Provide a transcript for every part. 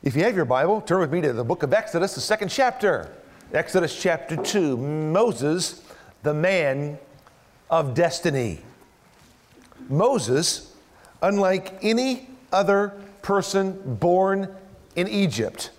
If you have your Bible, turn with me to the book of Exodus, the second chapter. Exodus chapter 2, Moses, the man of destiny. Moses, unlike any other person born in Egypt,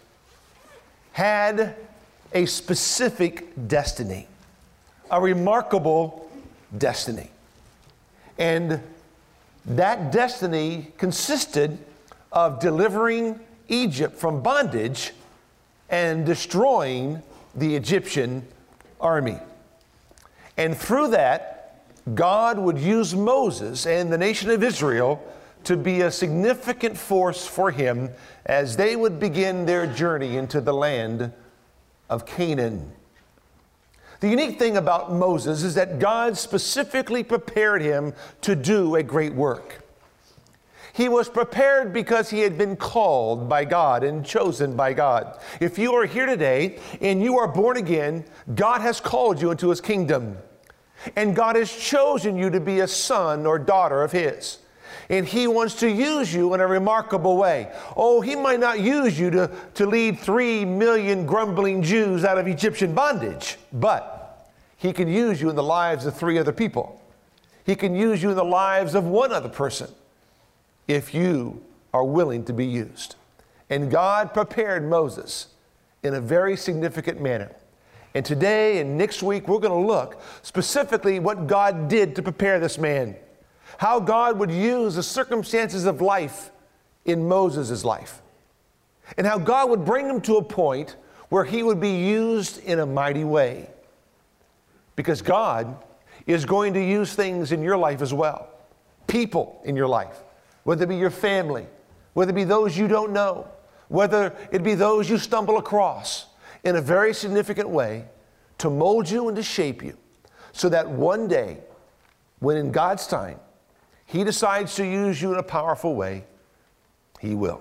had a specific destiny, a remarkable destiny. And that destiny consisted of delivering Egypt from bondage and destroying the Egyptian army. And through that, God would use Moses and the nation of Israel to be a significant force for him as they would begin their journey into the land of Canaan. The unique thing about Moses is that God specifically prepared him to do a great work. He was prepared because he had been called by God and chosen by God. If you are here today and you are born again, God has called you into his kingdom. And God has chosen you to be a son or daughter of his. And he wants to use you in a remarkable way. Oh, he might not use you to lead 3 million grumbling Jews out of Egyptian bondage, but he can use you in the lives of 3 other people. He can use you in the lives of 1 other person if you are willing to be used. And God prepared Moses in a very significant manner. And today and next week, we're going to look specifically what God did to prepare this man. How God would use the circumstances of life in Moses' life. And how God would bring him to a point where he would be used in a mighty way. Because God is going to use things in your life as well. People in your life. Whether it be your family, whether it be those you don't know, whether it be those you stumble across in a very significant way to mold you and to shape you so that one day, when in God's time, he decides to use you in a powerful way, he will.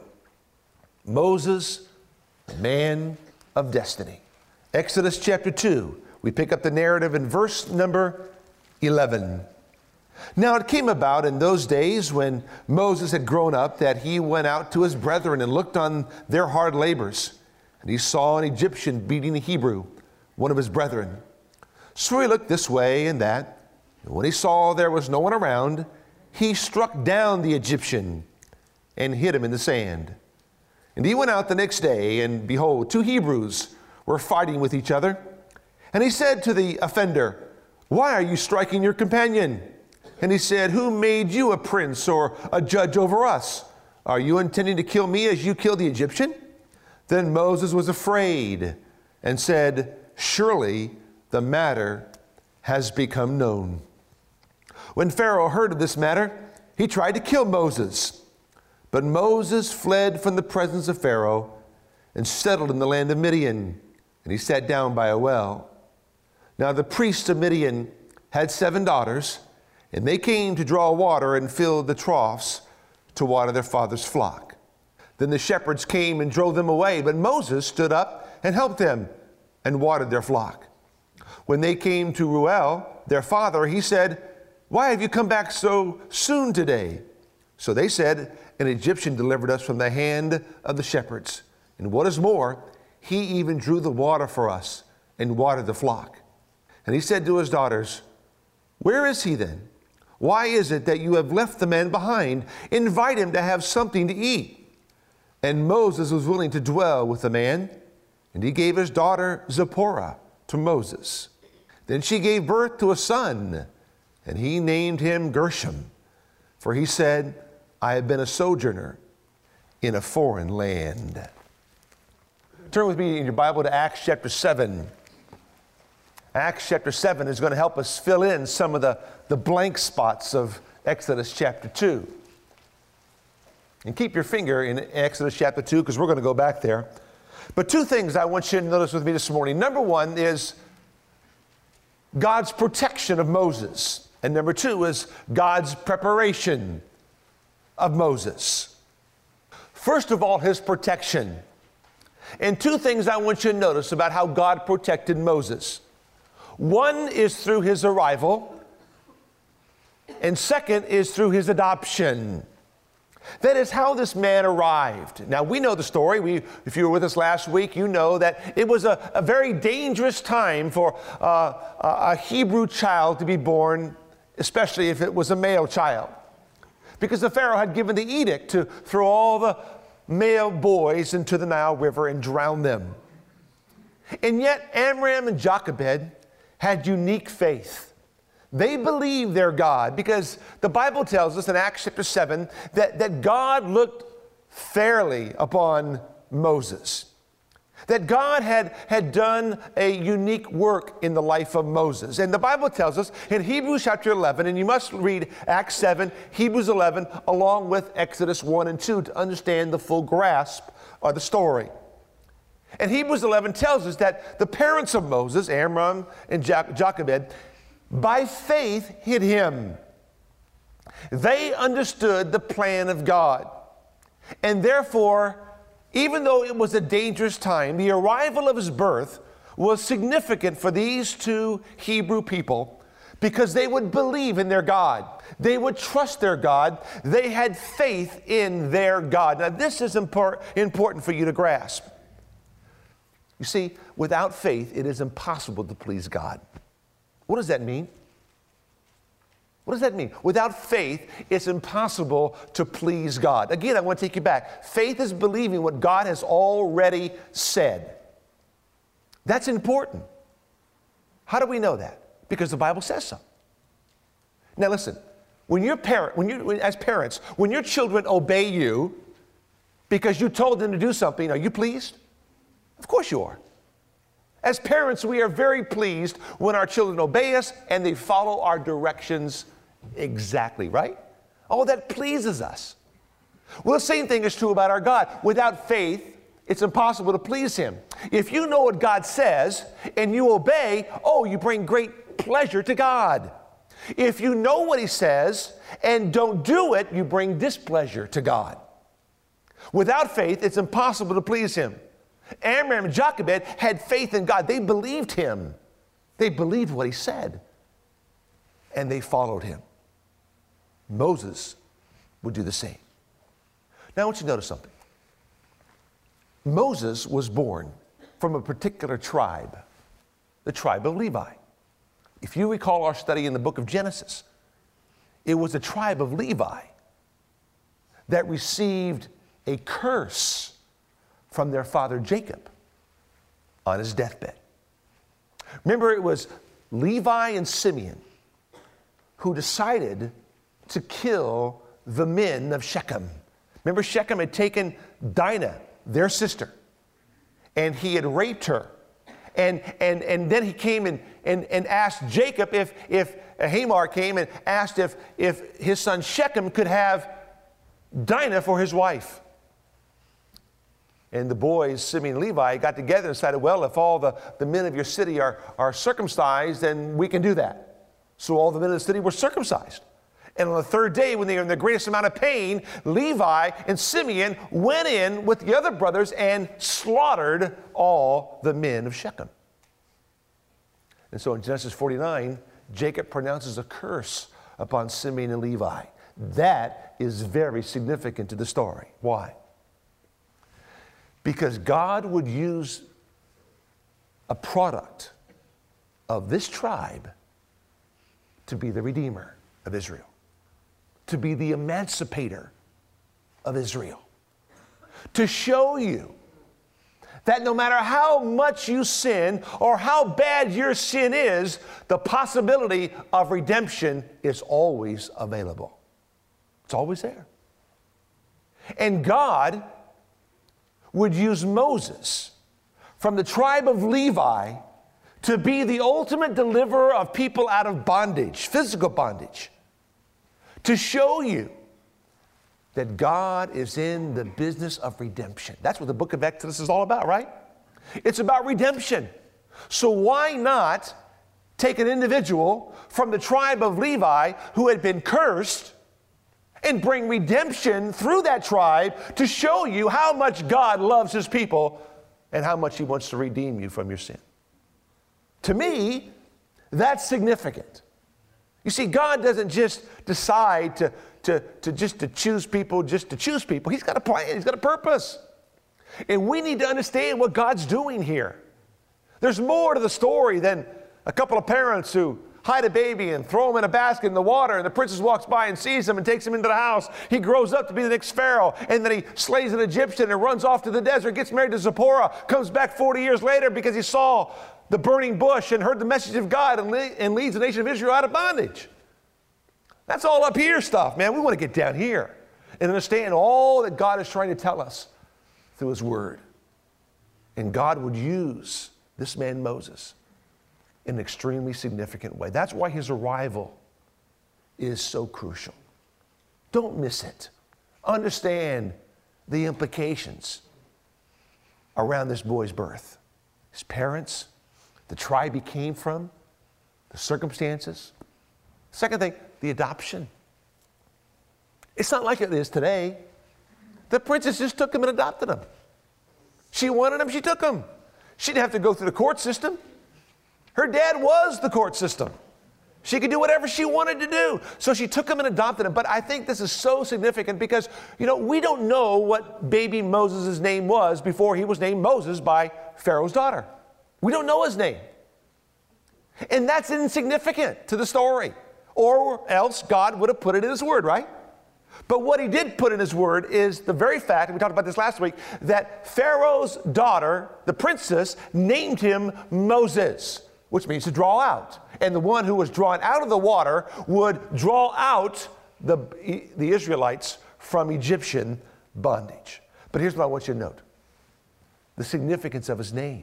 Moses, the man of destiny. Exodus chapter 2, we pick up the narrative in verse number 11. Now it came about in those days when Moses had grown up that he went out to his brethren and looked on their hard labors. And he saw an Egyptian beating a Hebrew, one of his brethren. So he looked this way and that. And when he saw there was no one around, he struck down the Egyptian and hid him in the sand. And he went out the next day, and behold, 2 Hebrews were fighting with each other. And he said to the offender, "Why are you striking your companion?" And he said, "Who made you a prince or a judge over us? Are you intending to kill me as you killed the Egyptian?" Then Moses was afraid and said, "Surely the matter has become known." When Pharaoh heard of this matter, he tried to kill Moses. But Moses fled from the presence of Pharaoh and settled in the land of Midian, and he sat down by a well. Now the priests of Midian had 7 daughters, and they came to draw water and filled the troughs to water their father's flock. Then the shepherds came and drove them away, but Moses stood up and helped them and watered their flock. When they came to Reuel, their father, he said, "Why have you come back so soon today?" So they said, "An Egyptian delivered us from the hand of the shepherds. And what is more, he even drew the water for us and watered the flock." And he said to his daughters, "Where is he then? Why is it that you have left the man behind? Invite him to have something to eat." And Moses was willing to dwell with the man, and he gave his daughter Zipporah to Moses. Then she gave birth to a son, and he named him Gershom, for he said, "I have been a sojourner in a foreign land." Turn with me in your Bible to Acts chapter 7. Acts chapter 7 is going to help us fill in some of the blank spots of Exodus chapter 2. And keep your finger in Exodus chapter 2 because we're going to go back there. But 2 things I want you to notice with me this morning. Number 1 is God's protection of Moses. And number 2 is God's preparation of Moses. First of all, his protection. And 2 things I want you to notice about how God protected Moses. 1 is through his arrival, and 2nd is through his adoption. That is how this man arrived. Now, we know the story. If you were with us last week, you know that it was a very dangerous time for a Hebrew child to be born, especially if it was a male child, because the Pharaoh had given the edict to throw all the male boys into the Nile River and drown them. And yet, Amram and Jochebed had unique faith. They believed their God, because the Bible tells us in Acts chapter 7 that God looked fairly upon Moses. That God had done a unique work in the life of Moses. And the Bible tells us in Hebrews chapter 11, and you must read Acts 7, Hebrews 11, along with Exodus 1 and 2 to understand the full grasp of the story. And Hebrews 11 tells us that the parents of Moses, Amram and Jochebed, by faith hid him. They understood the plan of God. And therefore, even though it was a dangerous time, the arrival of his birth was significant for these two Hebrew people, because they would believe in their God. They would trust their God. They had faith in their God. Now, this is important for you to grasp. You see, without faith, it is impossible to please God. What does that mean? What does that mean? Without faith, it's impossible to please God. Again, I want to take you back. Faith is believing what God has already said. That's important. How do we know that? Because the Bible says so. Now listen, as parents, when your children obey you because you told them to do something, are you pleased? Of course you are. As parents, we are very pleased when our children obey us and they follow our directions exactly, right? Oh, that pleases us. Well, the same thing is true about our God. Without faith, it's impossible to please him. If you know what God says and you obey, you bring great pleasure to God. If you know what he says and don't do it, you bring displeasure to God. Without faith, it's impossible to please him. Amram and Jochebed had faith in God. They believed him. They believed what he said. And they followed him. Moses would do the same. Now I want you to notice something. Moses was born from a particular tribe, the tribe of Levi. If you recall our study in the book of Genesis, it was the tribe of Levi that received a curse from their father Jacob on his deathbed. Remember, it was Levi and Simeon who decided to kill the men of Shechem. Remember, Shechem had taken Dinah, their sister, and he had raped her. And then he came and asked Jacob if Hamor came and asked if his son Shechem could have Dinah for his wife. And the boys, Simeon and Levi, got together and decided, well, if all the men of your city are circumcised, then we can do that. So all the men of the city were circumcised. And on the third day, when they were in the greatest amount of pain, Levi and Simeon went in with the other brothers and slaughtered all the men of Shechem. And so in Genesis 49, Jacob pronounces a curse upon Simeon and Levi. That is very significant to the story. Why? Because God would use a product of this tribe to be the redeemer of Israel, to be the emancipator of Israel, to show you that no matter how much you sin or how bad your sin is, the possibility of redemption is always available. It's always there. And God would use Moses from the tribe of Levi to be the ultimate deliverer of people out of bondage, physical bondage, to show you that God is in the business of redemption. That's what the book of Exodus is all about, right? It's about redemption. So why not take an individual from the tribe of Levi who had been cursed and bring redemption through that tribe to show you how much God loves his people and how much he wants to redeem you from your sin? To me, that's significant. You see, God doesn't just decide just to choose people, just to choose people. He's got a plan. He's got a purpose. And we need to understand what God's doing here. There's more to the story than a couple of parents who hide a baby and throw him in a basket in the water, and the princess walks by and sees him and takes him into the house. He grows up to be the next Pharaoh, and then he slays an Egyptian and runs off to the desert, gets married to Zipporah, comes back 40 years later because he saw the burning bush and heard the message of God and leads the nation of Israel out of bondage. That's all up here stuff, man. We want to get down here and understand all that God is trying to tell us through his word. And God would use this man Moses in an extremely significant way. That's why his arrival is so crucial. Don't miss it. Understand the implications around this boy's birth. His parents, the tribe he came from, the circumstances. Second thing, the adoption. It's not like it is today. The princess just took him and adopted him. She wanted him, she took him. She didn't have to go through the court system. Her dad was the court system. She could do whatever she wanted to do. So she took him and adopted him. But I think this is so significant because, we don't know what baby Moses' name was before he was named Moses by Pharaoh's daughter. We don't know his name. And that's insignificant to the story. Or else God would have put it in his word, right? But what he did put in his word is the very fact, and we talked about this last week, that Pharaoh's daughter, the princess, named him Moses, which means to draw out. And the one who was drawn out of the water would draw out the Israelites from Egyptian bondage. But here's what I want you to note. The significance of his name.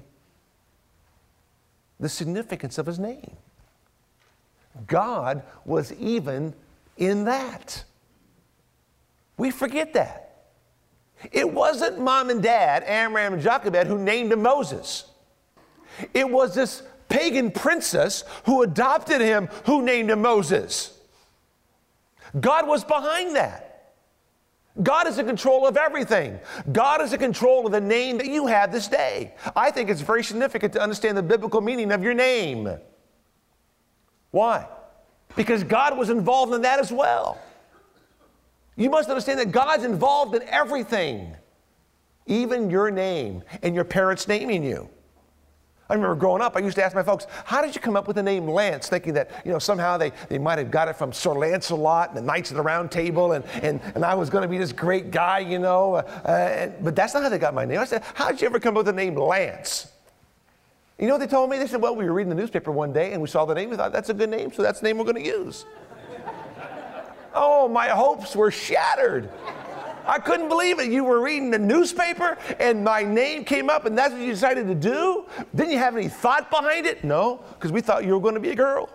The significance of his name. God was even in that. We forget that. It wasn't mom and dad, Amram and Jochebed, who named him Moses. It was this pagan princess who adopted him, who named him Moses. God was behind that. God is in control of everything. God is in control of the name that you have this day. I think it's very significant to understand the biblical meaning of your name. Why? Because God was involved in that as well. You must understand that God's involved in everything, even your name and your parents naming you. I remember growing up, I used to ask my folks, how did you come up with the name Lance? Thinking that, somehow they might have got it from Sir Lancelot and the Knights of the Round Table, and I was going to be this great guy, but that's not how they got my name. I said, how did you ever come up with the name Lance? You know what they told me? They said, well, we were reading the newspaper one day and we saw the name. We thought, that's a good name, so that's the name we're going to use. Oh, my hopes were shattered. I couldn't believe it. You were reading the newspaper and my name came up and that's what you decided to do? Didn't you have any thought behind it? No, because we thought you were going to be a girl.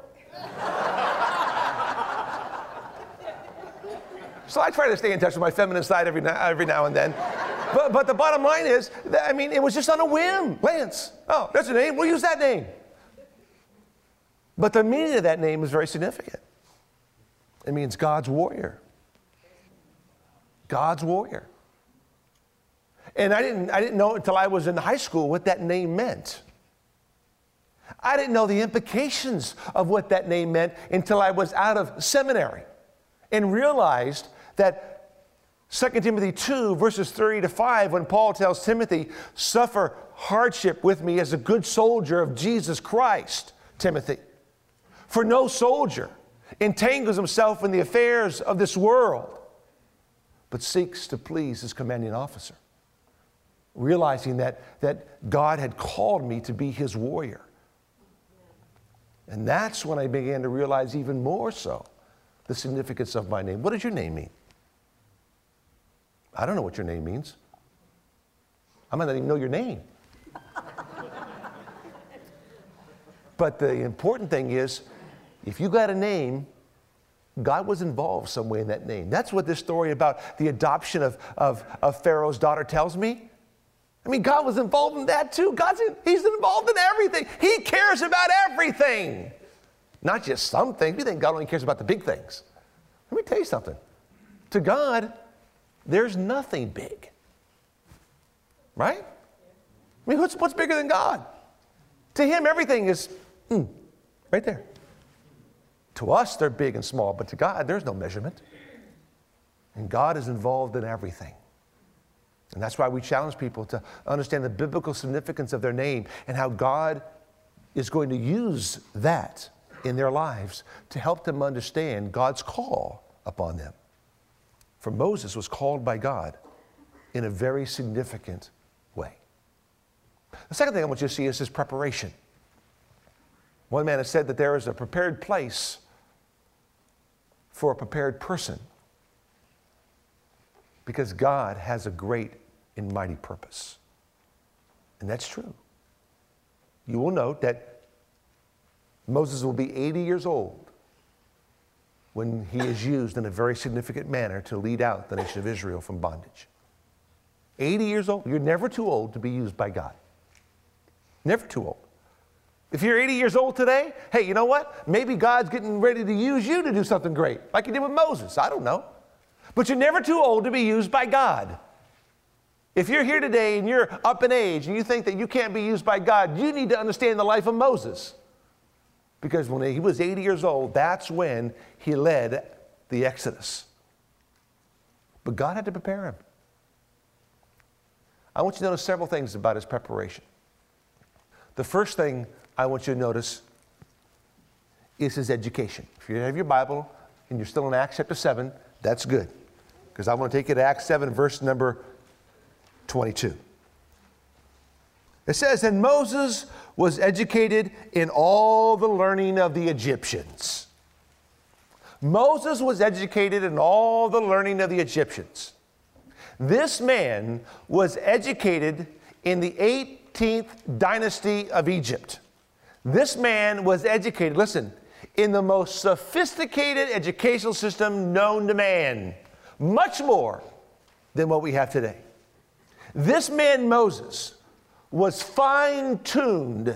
So I try to stay in touch with my feminine side every now and then. But the bottom line is, it was just on a whim. Lance. Oh, that's a name. We'll use that name. But the meaning of that name is very significant. It means God's warrior. God's warrior. And I didn't know until I was in high school what that name meant. I didn't know the implications of what that name meant until I was out of seminary and realized that 2 Timothy 2, verses 3-5, when Paul tells Timothy, suffer hardship with me as a good soldier of Jesus Christ, Timothy. For no soldier entangles himself in the affairs of this world, but seeks to please his commanding officer. Realizing that God had called me to be his warrior. And that's when I began to realize even more so the significance of my name. What does your name mean? I don't know what your name means. I might not even know your name. But the important thing is, if you got a name, God was involved some way in that name. That's what this story about the adoption of Pharaoh's daughter tells me. I mean, God was involved in that too. He's involved in everything. He cares about everything. Not just some things. We think God only cares about the big things. Let me tell you something. To God, there's nothing big. Right? I mean, what's bigger than God? To him, everything is right there. To us, they're big and small, but to God, there's no measurement. And God is involved in everything. And that's why we challenge people to understand the biblical significance of their name and how God is going to use that in their lives to help them understand God's call upon them. For Moses was called by God in a very significant way. The second thing I want you to see is his preparation. One man has said that there is a prepared place for a prepared person because God has a great and mighty purpose. And that's true. You will note that Moses will be 80 years old when he is used in a very significant manner to lead out the nation of Israel from bondage. 80 years old. You're never too old to be used by God. Never too old. If you're 80 years old today, hey, you know what? Maybe God's getting ready to use you to do something great, like he did with Moses. I don't know. But you're never too old to be used by God. If you're here today and you're up in age and you think that you can't be used by God, you need to understand the life of Moses. Because when he was 80 years old, that's when he led the Exodus. But God had to prepare him. I want you to notice several things about his preparation. The first thing I want you to notice is his education. If you have your Bible and you're still in Acts chapter 7, that's good. Because I want to take you to Acts 7, verse number 22. It says, and Moses was educated in all the learning of the Egyptians. Moses was educated in all the learning of the Egyptians. This man was educated in the 18th dynasty of Egypt. This man was educated, listen, in the most sophisticated educational system known to man, much more than what we have today. This man, Moses, was fine-tuned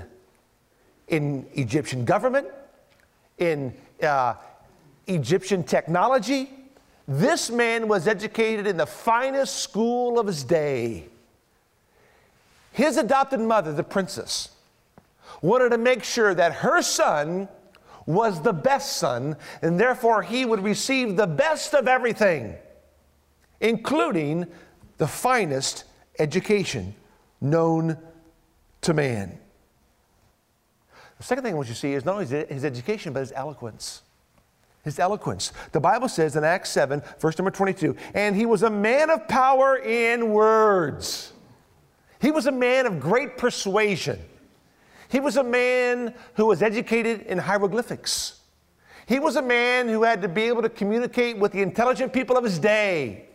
in Egyptian government, in Egyptian technology. This man was educated in the finest school of his day. His adopted mother, the princess, wanted to make sure that her son was the best son, and therefore he would receive the best of everything, including the finest education known to man. The second thing I want you to see is not only his education, but his eloquence. His eloquence. The Bible says in Acts 7, verse number 22, and he was a man of power in words. He was a man of great persuasion. He was a man who was educated in hieroglyphics. He was a man who had to be able to communicate with the intelligent people of his day.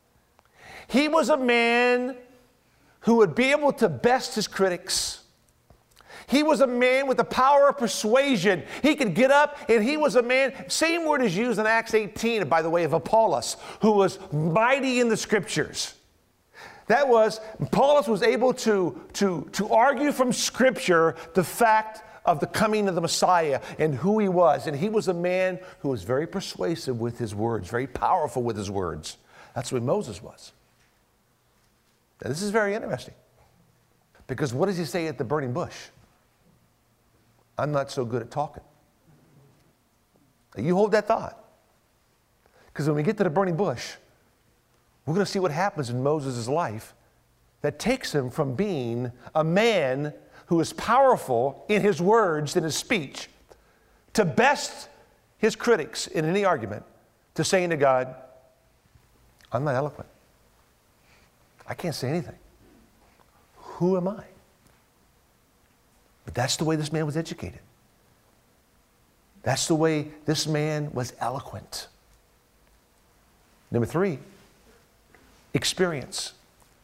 He was a man who would be able to best his critics. He was a man with the power of persuasion. He could get up, and he was a man, same word is used in Acts 18, by the way, of Apollos, who was mighty in the scriptures. That was, Apollos was able to argue from Scripture the fact of the coming of the Messiah and who he was. And he was a man who was very persuasive with his words, very powerful with his words. That's what Moses was. Now, this is very interesting. Because what does he say at the burning bush? I'm not so good at talking. Now, you hold that thought. Because when we get to the burning bush, we're going to see what happens in Moses' life that takes him from being a man who is powerful in his words, in his speech, to best his critics in any argument, to saying to God, I'm not eloquent. I can't say anything. Who am I? But that's the way this man was educated. That's the way this man was eloquent. Number 3, experience.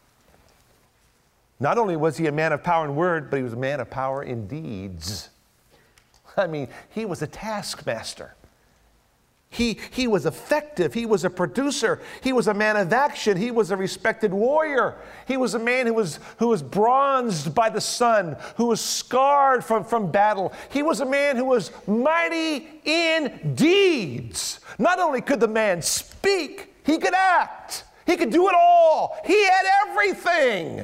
Not only was he a man of power in word, but he was a man of power in deeds. I mean, he was a taskmaster. He was effective. He was a producer. He was a man of action. He was a respected warrior. He was a man who was bronzed by the sun, who was scarred from battle. He was a man who was mighty in deeds. Not only could the man speak, he could act. He could do it all. He had everything.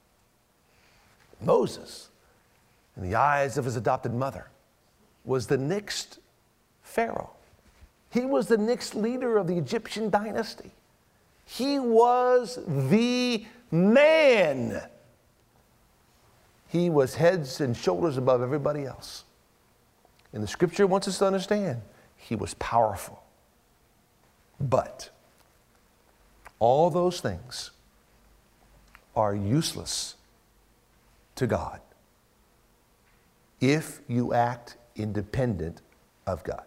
Moses, in the eyes of his adopted mother, was the next Pharaoh. He was the next leader of the Egyptian dynasty. He was the man. He was heads and shoulders above everybody else. And the scripture wants us to understand he was powerful. But all those things are useless to God if you act independent of God.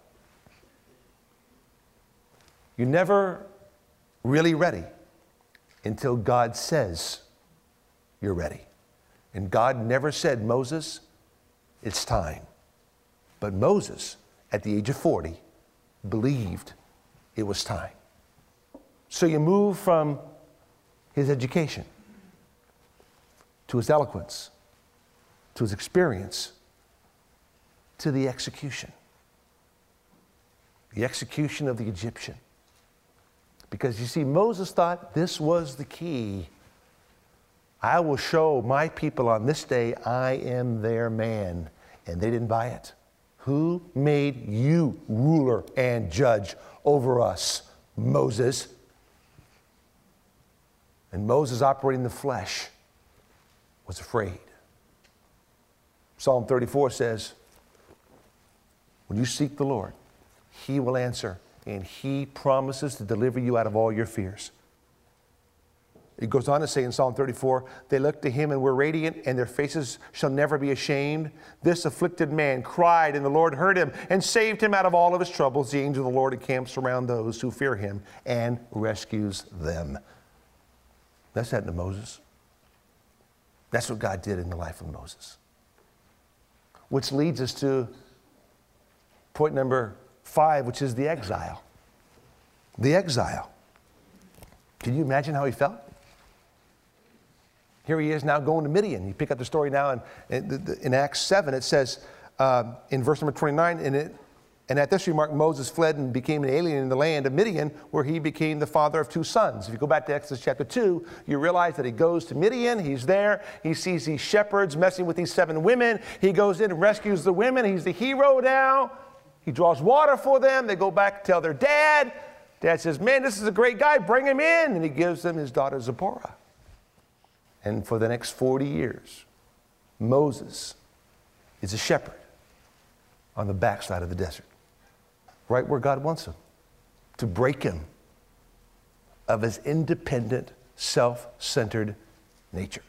You're never really ready until God says you're ready. And God never said, Moses, it's time. But Moses, at the age of 40, believed it was time. So you move from his education to his eloquence, to his experience, to the execution. The execution of the Egyptian. Because you see, Moses thought this was the key. I will show my people on this day I am their man. And they didn't buy it. Who made you ruler and judge over us? Moses. And Moses, operating in the flesh, was afraid. Psalm 34 says, when you seek the Lord, he will answer, and he promises to deliver you out of all your fears. It goes on to say in Psalm 34, they looked to him and were radiant, and their faces shall never be ashamed. This afflicted man cried, and the Lord heard him and saved him out of all of his troubles. The angel of the Lord encamps around those who fear him and rescues them. That's happened to Moses. That's what God did in the life of Moses. Which leads us to point number 5, which is the exile. The exile. Can you imagine how he felt? Here he is now going to Midian. You pick up the story now in Acts 7. It says in verse number 29, and at this remark Moses fled and became an alien in the land of Midian, where he became the father of 2 sons. If you go back to Exodus chapter 2, you realize that he goes to Midian. He's there. He sees these shepherds messing with these 7 women. He goes in and rescues the women. He's the hero now. He draws water for them. They go back and tell their dad. Dad says, man, this is a great guy. Bring him in. And he gives them his daughter Zipporah. And for the next 40 years, Moses is a shepherd on the backside of the desert, right where God wants him, to break him of his independent, self-centered nature.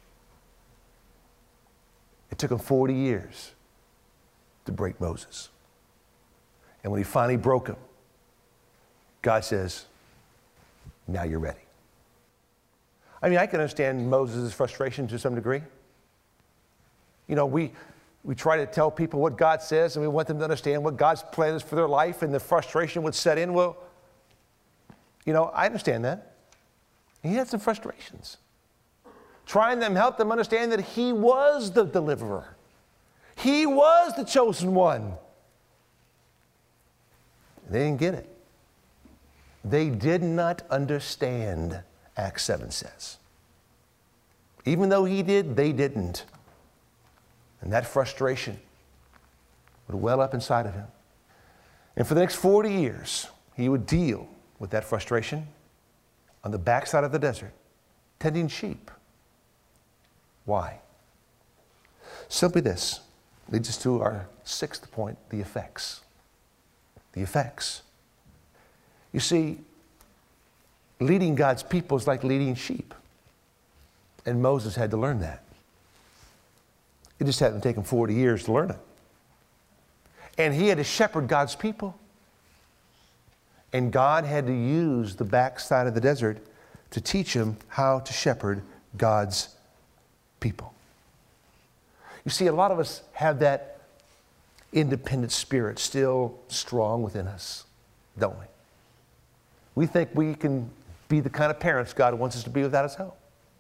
It took him 40 years to break Moses. And when he finally broke him, God says, now you're ready. I mean, I can understand Moses' frustration to some degree. You know, we try to tell people what God says, and we want them to understand what God's plan is for their life, and the frustration would set in. Well, you know, I understand that. He had some frustrations. Trying to help them understand that he was the deliverer. He was the chosen one. They didn't get it. They did not understand, Acts 7 says. Even though he did, they didn't. And that frustration would well up inside of him. And for the next 40 years, he would deal with that frustration on the backside of the desert, tending sheep. Why? Simply this leads us to our 6th point, the effects. The effects. You see, leading God's people is like leading sheep. And Moses had to learn that. It just hadn't taken 40 years to learn it. And he had to shepherd God's people. And God had to use the backside of the desert to teach him how to shepherd God's people. You see, a lot of us have that independent spirit still strong within us, don't we? We think we can be the kind of parents God wants us to be without his help.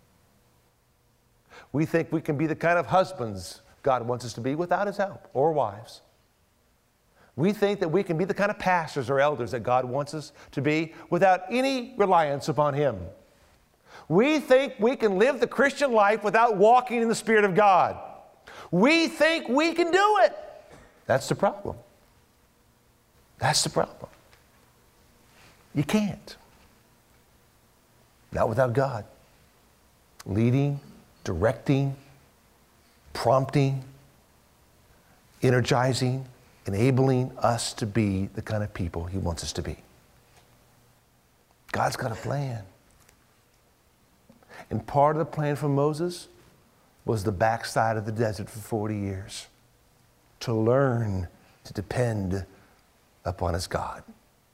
We think we can be the kind of husbands God wants us to be without his help, or wives. We think that we can be the kind of pastors or elders that God wants us to be without any reliance upon him. We think we can live the Christian life without walking in the Spirit of God. We think we can do it. That's the problem. That's the problem. You can't. Not without God. Leading, directing, prompting, energizing, enabling us to be the kind of people he wants us to be. God's got a plan. And part of the plan for Moses was the backside of the desert for 40 years, to learn to depend upon his God.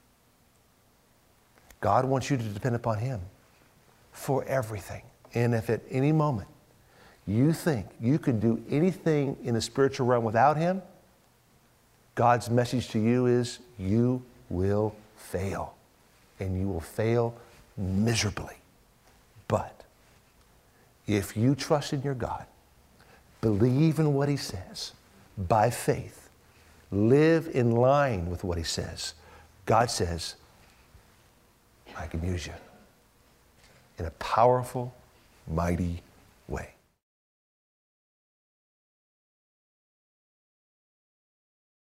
God wants you to depend upon him for everything. And if at any moment you think you can do anything in the spiritual realm without him, God's message to you is you will fail. And you will fail miserably. But if you trust in your God, believe in what he says, by faith, live in line with what he says, God says, I can use you in a powerful, mighty way.